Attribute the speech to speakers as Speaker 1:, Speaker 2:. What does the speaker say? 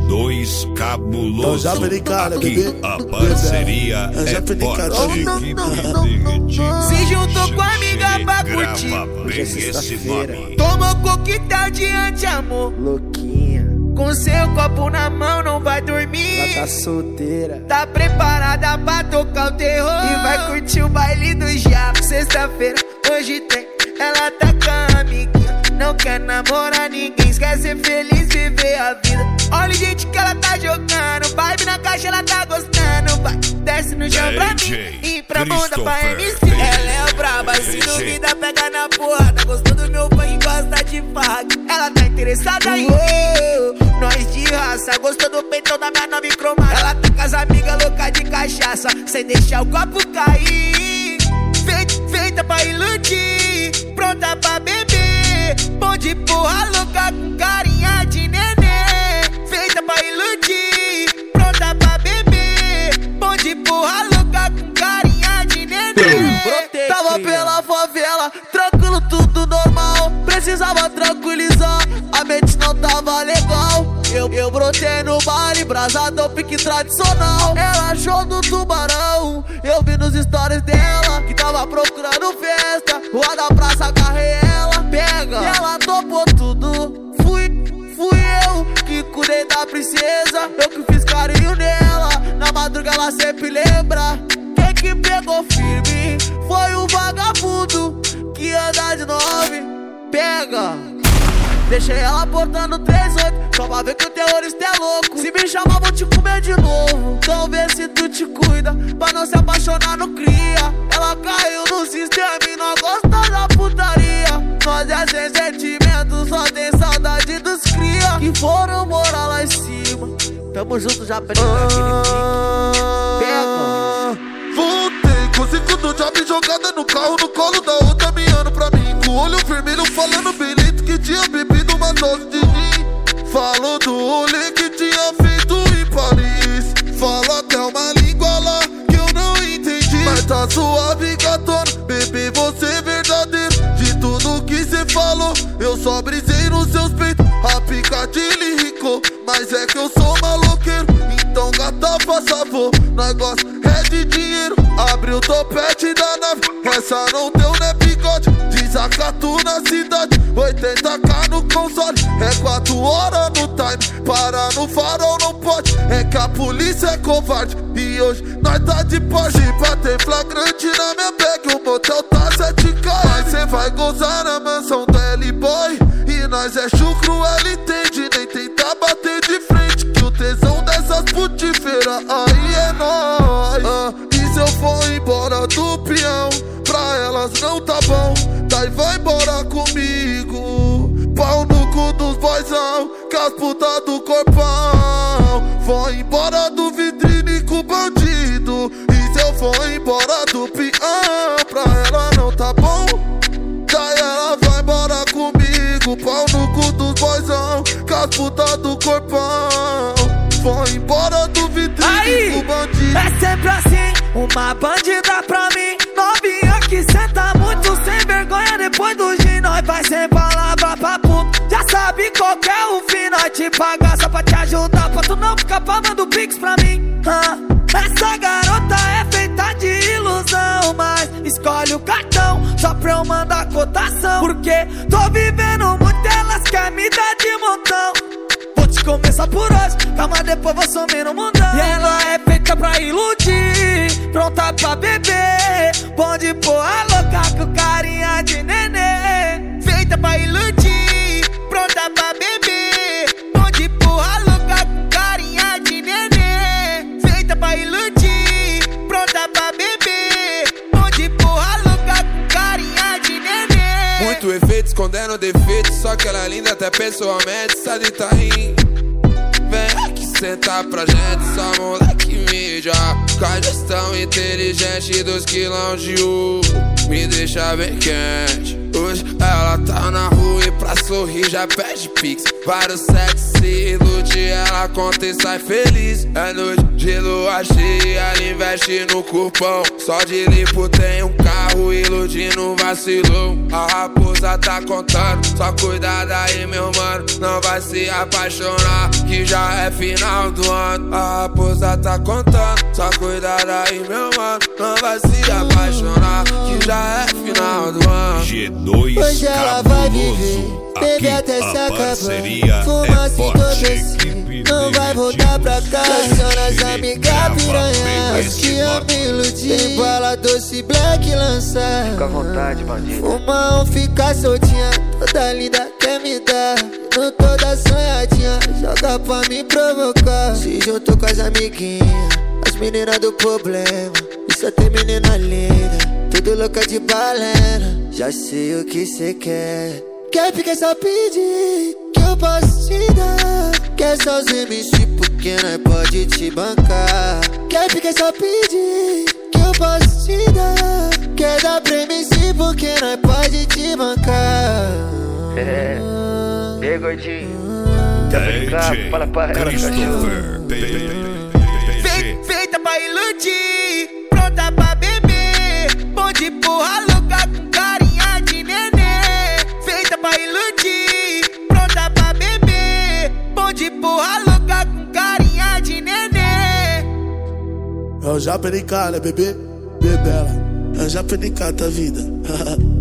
Speaker 1: Dois cabulosos. Aqui a parceria é forte.
Speaker 2: Se juntou com a amiga pra curtir.
Speaker 1: Esse nome.
Speaker 2: Tomou coquetel diante, amor.
Speaker 3: Louquinha,
Speaker 2: Com seu copo na mão não vai dormir.
Speaker 3: ela tá solteira.
Speaker 2: Tá preparada pra tocar o terror e vai curtir o baile do diabo. Sexta-feira, hoje tem. Ela tá com a amiguinha. Não quer namorar ninguém, quer ser feliz, viver a vida. Olha o jeito que ela tá jogando. Vibe na caixa, ela tá gostando. Vai, desce no chão pra mim e pra bunda pra MC. Ela é braba, se duvida, pega na porrada. Gostou do meu fã e gosta de farra. Ela tá interessada em nós de raça. Gostou do peitão da minha nova cromada. Ela tá com as amigas loucas de cachaça, sem deixar o copo cair. Feita pra iludir, pronta pra beber. Bom de porra louca com carinha de nenê. Feita pra iludir, pronta pra beber. Bom de porra louca com carinha de nenê.
Speaker 3: Tava pela favela, tranquilo, tudo normal. Precisava tranquilizar, a mente não tava legal. Eu brotei no baile, brasadão, pique tradicional. Ela achou do tubarão, eu vi nos stories dela que tava procurando festa. Rua da praça, agarrei ela, pega. E ela topou tudo, fui eu que cuidei da princesa. Eu que fiz carinho nela, na madruga ela sempre lembra. Quem que pegou firme foi o vagabundo que anda de 9, pega. Deixei ela portando 3-8, só pra ver que o terrorista é louco. Se me chamar vou te comer de novo, então vê se tu te cuida, pra não se apaixonar no cria. Ela caiu no sistema e não gosta da putaria. Nós é sem sentimento, só tem saudade dos cria que foram morar lá em cima. Tamo junto, já perdeu aquele pique. Pega.
Speaker 4: Voltei com 5 do job jogada no carro, no colo da outra miando pra mim. Com o olho vermelho falando belito que tinha bebido uma dose de gin. Falou do rolê que tinha feito em Paris. Fala até uma língua lá que eu não entendi. Mas tá suave, gatona, bebê, você é verdadeiro. De tudo que cê falou, eu só brisei nos seus peitos. A picadilha irricou, mas é que eu sou maloqueiro. Então gata, faça favor, nós gosta é de dinheiro. Abre o topete da nave, essa não deu né bigode. Desacato na cidade, 80k no console. É 4 horas no time, para no farol não pode. É que a polícia é covarde e hoje nós tá de Porsche. Pra ter flagrante na minha bag, o motel tá 7k. Mas cê vai gozar na mansão do L-Boy. E nós é chucro, ele entende, nem tentar bater de frente. Que o tesão dessas putifeiras aí é nóis. E se eu for embora do peão, pra elas não tá bom, daí vai embora comigo. Pau no cu dos boizão, que as putas do corpão. Vou embora do vitrine com bandido. E se eu for embora do peão, pra ela não tá bom, daí ela vai embora comigo. Pau no cu dos boizão, que as putas do corpão. Vou embora do vitrine com bandido.
Speaker 2: É sempre assim, uma bandida pra mim. Novinha que senta muito sem vergonha. Depois do gin nós vai sem palavra pra puto. Já sabe qual que é o fim, nós te pagar só pra te ajudar, pra tu não ficar pagando pix pra mim. Essa garota é feita de ilusão, mas escolhe o cartão só pra eu mandar cotação. Porque tô vivendo muito, elas querem me dar de montão. Vou te começar por hoje, calma, depois vou sumir no mundão. E ela é feita pra iludir, pronta pra beber. Bom de porra louca com carinha de nenê. Feita pra iludir, pronta pra beber. Bom de porra louca com carinha de nenê. Feita pra iludir, pronta pra beber. Bom de porra louca com carinha de nenê.
Speaker 5: Muito efeito escondendo defeito, só que ela é linda até pessoalmente. Sai de Itaim, vem aqui sentar pra gente, só moleque mídia. Com a gestão inteligente dos quilão de ouro, me deixa bem quente. Hoje ela tá na rua e pra sorrir já pede pix. Vários sexy ilude, ela conta e sai feliz. É noite de lua cheia, ela investe no corpão. Só de limpo tem um carro tempo iludindo, vacilou. A raposa tá contando, só cuidado aí, meu mano, não vai se apaixonar, que já é final do ano. A raposa tá contando, só cuidado aí, meu mano, não vai se apaixonar, que já é final do ano.
Speaker 1: G2
Speaker 2: hoje ela vai viver,
Speaker 1: cabuloso.
Speaker 2: beber
Speaker 1: Aqui
Speaker 2: até se
Speaker 1: a
Speaker 2: acabar,
Speaker 1: parceria
Speaker 2: fumar
Speaker 1: é
Speaker 2: se
Speaker 1: forte.
Speaker 2: entorpecer, não vai voltar pra casa. Aciona as amigas piranha, as que eu me iludi. Tem bala doce black lançar.
Speaker 6: Fica à vontade, bandido.
Speaker 2: Uma fica soltinha, toda linda quer me dar. Não toda sonhadinha, joga pra me provocar. Se juntou com as amiguinhas, as meninas do problema. E só tem menina linda, tudo louca de balena. Já sei o que cê quer. Quer ficar só pedir, que eu posso te dar. Quer só os MC porque nós pode te bancar. Quer ficar só pedir, que eu posso te dar. Quer dar pra MC porque nós pode te bancar.
Speaker 6: E aí, gordinho? Quer brincar? Fala pra ela, cachorro.
Speaker 2: Feita pra iludir, pronta pra beber. Bom de porra louca com carinha de nenê. Feita pra iludir, pronta pra beber. Bom de porra louca com carinha de nenê.
Speaker 3: É o Japenicá, né, bebê? Bebela. É o Japenicá, tá vida.